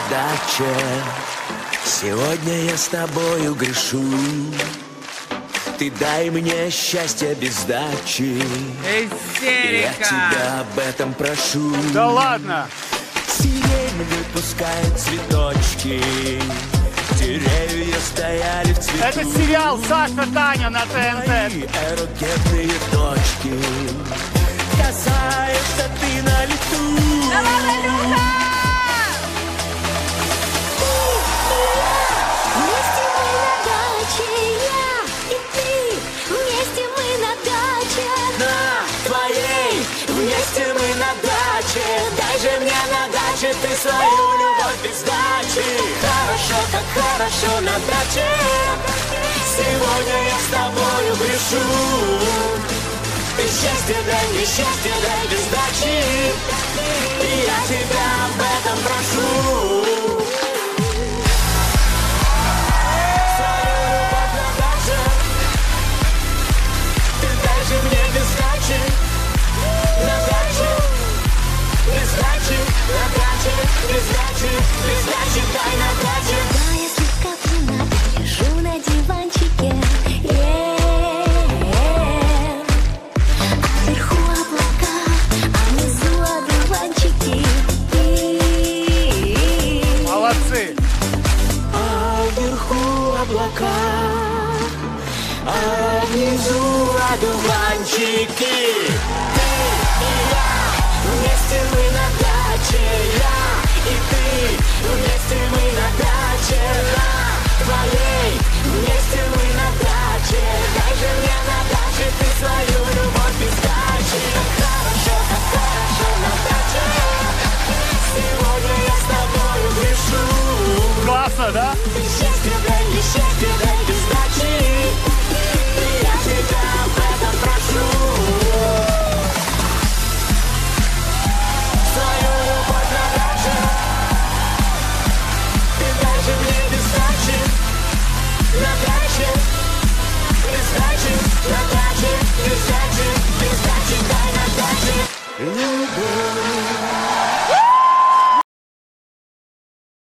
даче. Сегодня я с тобою грешу. Ты дай мне счастье без сдачи. Истерика. Я тебя об этом прошу. Да ладно. Сирень выпускает цветочки. Деревья стояли в цвету. Это сериал «Саша, Таня» на ТНТ. Мои эрогенные точки. Касаешься ты на лету. Давай, Илюха! Вместе мы на даче, я и ты. Вместе мы на даче. На твоей, вместе мы на даче. Дай же мне на даче ты свою любовь без дачи. Хорошо, так хорошо на даче. Сегодня я с тобою грешу. Ты счастье дай, мне счастье дай без дачи. И я тебя об этом прошу. Свою любовь на даче. Ты дай же мне без дачи. На даче. Без дачи, на даче. Без дачи, без дачи, дай на даче. Да, я слегка пьяна, лежу на диванчике. А вверху облака, а внизу одуванчики. Молодцы. А вверху облака, а внизу одуванчики. Ты и я, вместе мы на даче. Я и ты, вместе мы на даче. На твоей, вместе мы на даче. Дай же мне на даче ты свою любовь без дачи. Так хорошо на даче. Сегодня я с тобою грешу. Классно, да? Счастье дай,